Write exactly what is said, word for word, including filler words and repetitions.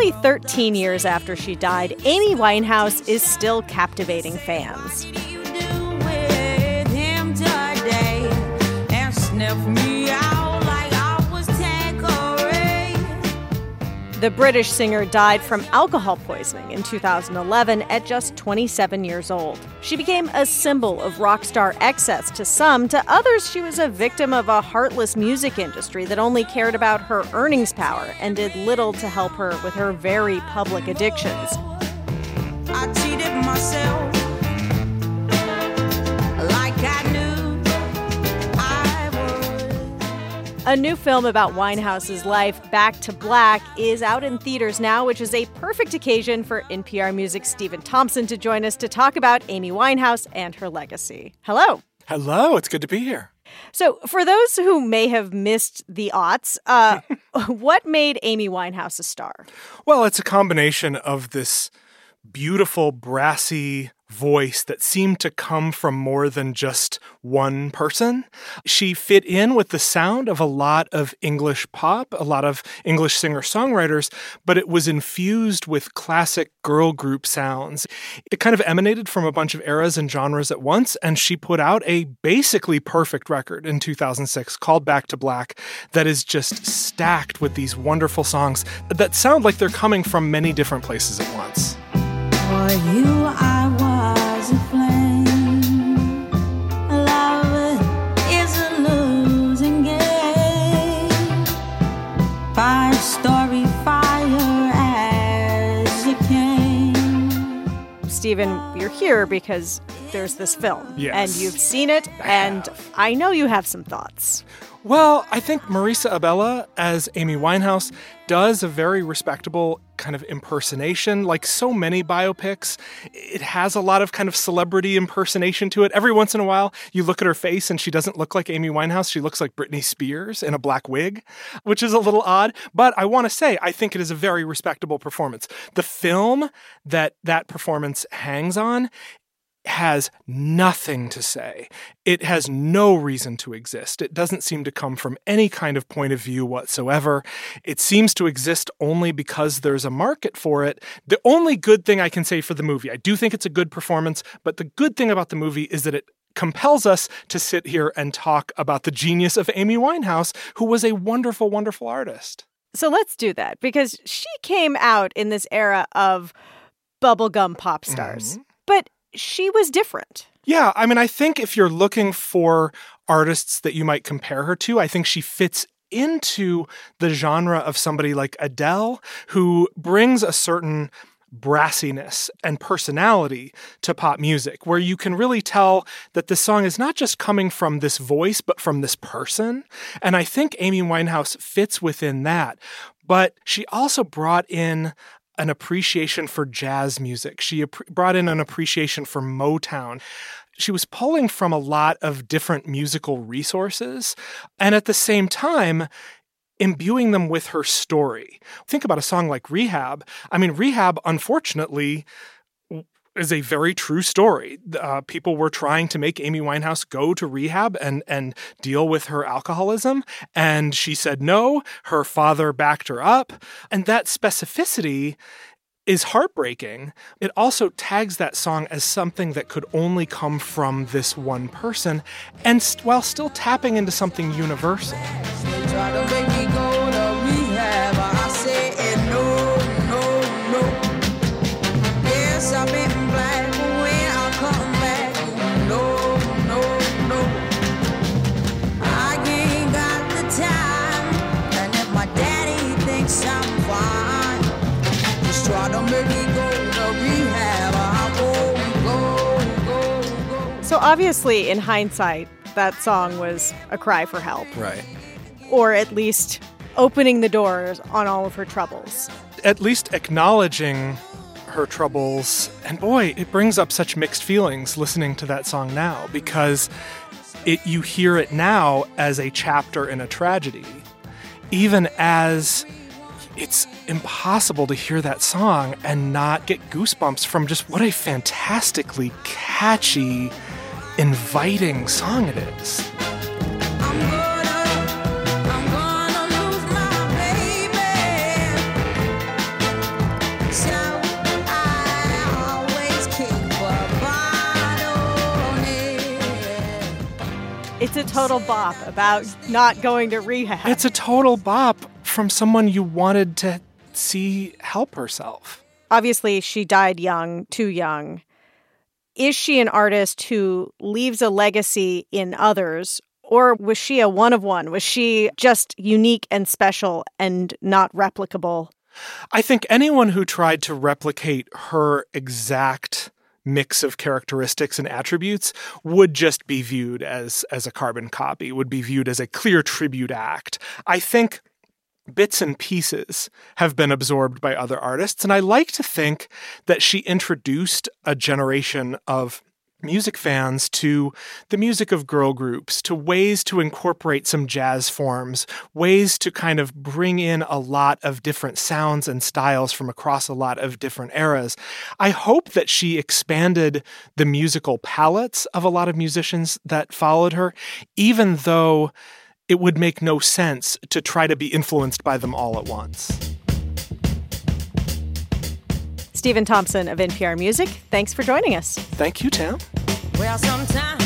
Nearly thirteen years after she died, Amy Winehouse is still captivating fans. The British singer died from alcohol poisoning in two thousand eleven at just twenty-seven years old. She became a symbol of rock star excess to some. To others, she was a victim of a heartless music industry that only cared about her earnings power and did little to help her with her very public addictions. I cheated myself like I knew. A new film about Winehouse's life, Back to Black, is out in theaters now, which is a perfect occasion for N P R Music's Stephen Thompson to join us to talk about Amy Winehouse and her legacy. Hello. Hello, it's good to be here. So, for those who may have missed the aughts, uh, what made Amy Winehouse a star? Well, it's a combination of this beautiful, brassy voice that seemed to come from more than just one person. She fit in with the sound of a lot of English pop, a lot of English singer-songwriters, but it was infused with classic girl group sounds. It kind of emanated from a bunch of eras and genres at once, and she put out a basically perfect record in two thousand six called Back to Black that is just stacked with these wonderful songs that sound like they're coming from many different places at once. For you, I was a flame. Love is a losing game. Five-story fire as it came. Stephen, you're here because there's this film. Yes. And you've seen it, I and have. I know you have some thoughts. Well, I think Marisa Abela as Amy Winehouse does a very respectable kind of impersonation. Like so many biopics, it has a lot of kind of celebrity impersonation to it. Every once in a while, you look at her face and she doesn't look like Amy Winehouse. She looks like Britney Spears in a black wig, which is a little odd. But I want to say, I think it is a very respectable performance. The film that that performance hangs on has nothing to say. It has no reason to exist. It doesn't seem to come from any kind of point of view whatsoever. It seems to exist only because there's a market for it. The only good thing I can say for the movie, I do think it's a good performance, but the good thing about the movie is that it compels us to sit here and talk about the genius of Amy Winehouse, who was a wonderful, wonderful artist. So let's do that, because she came out in this era of bubblegum pop stars. Mm-hmm. But she was different. Yeah, I mean, I think if you're looking for artists that you might compare her to, I think she fits into the genre of somebody like Adele, who brings a certain brassiness and personality to pop music, where you can really tell that this song is not just coming from this voice, but from this person. And I think Amy Winehouse fits within that. But she also brought in an appreciation for jazz music. She ap- brought in an appreciation for Motown. She was pulling from a lot of different musical resources, and at the same time, imbuing them with her story. Think about a song like Rehab. I mean, Rehab, unfortunately, is a very true story. Uh, people were trying to make Amy Winehouse go to rehab and, and deal with her alcoholism, and she said no. Her father backed her up, and that specificity is heartbreaking. It also tags that song as something that could only come from this one person, and st- while still tapping into something universal. They try to make me go to rehab. I say no, no, no. Yes, I've been black, but when I come back, no, no, no. I ain't got the time, and if my daddy thinks I'm fine, just try to make me go to rehab. I go, go, go. So obviously, in hindsight, that song was a cry for help. Right. Or at least opening the doors on all of her troubles. At least acknowledging her troubles. And boy, it brings up such mixed feelings listening to that song now, because it you hear it now as a chapter in a tragedy. Even as it's impossible to hear that song and not get goosebumps from just what a fantastically catchy, inviting song it is. It's a total bop about not going to rehab. It's a total bop from someone you wanted to see help herself. Obviously, she died young, too young. Is she an artist who leaves a legacy in others, or was she a one-of-one? Was she just unique and special and not replicable? I think anyone who tried to replicate her exact mix of characteristics and attributes would just be viewed as, as a carbon copy, would be viewed as a clear tribute act. I think bits and pieces have been absorbed by other artists, and I like to think that she introduced a generation of music fans to the music of girl groups, to ways to incorporate some jazz forms, ways to kind of bring in a lot of different sounds and styles from across a lot of different eras. I hope that she expanded the musical palettes of a lot of musicians that followed her, even though it would make no sense to try to be influenced by them all at once. Stephen Thompson of N P R Music, thanks for joining us. Thank you, Tam. Well, sometimes